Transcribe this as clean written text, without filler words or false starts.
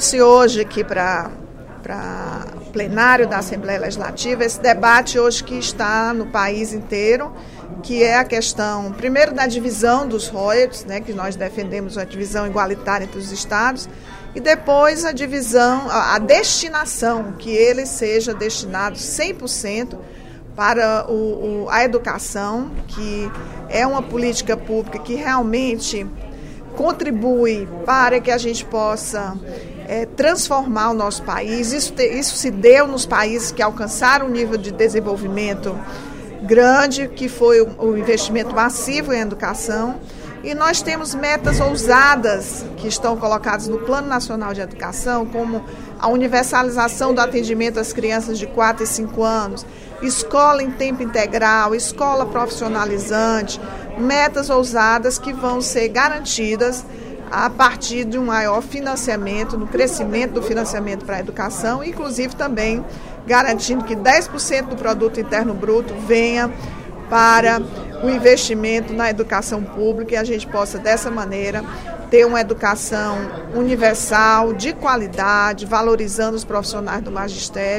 trouxe hoje aqui para o plenário da Assembleia Legislativa esse debate hoje que está no país inteiro, que é a questão, primeiro, da divisão dos royalties, né, que nós defendemos uma divisão igualitária entre os estados, e depois a divisão, a destinação, que ele seja destinado 100% para a educação, que é uma política pública que realmente contribui para que a gente possa transformar o nosso país. Isso se deu nos países que alcançaram um nível de desenvolvimento grande, que foi o investimento massivo em educação. E nós temos metas ousadas que estão colocadas no Plano Nacional de Educação, como a universalização do atendimento às crianças de 4 e 5 anos, escola em tempo integral, escola profissionalizante, metas ousadas que vão ser garantidas a partir de um maior financiamento, no crescimento do financiamento para a educação, inclusive também garantindo que 10% do produto interno bruto venha para o investimento na educação pública e a gente possa, dessa maneira, ter uma educação universal, de qualidade, valorizando os profissionais do magistério.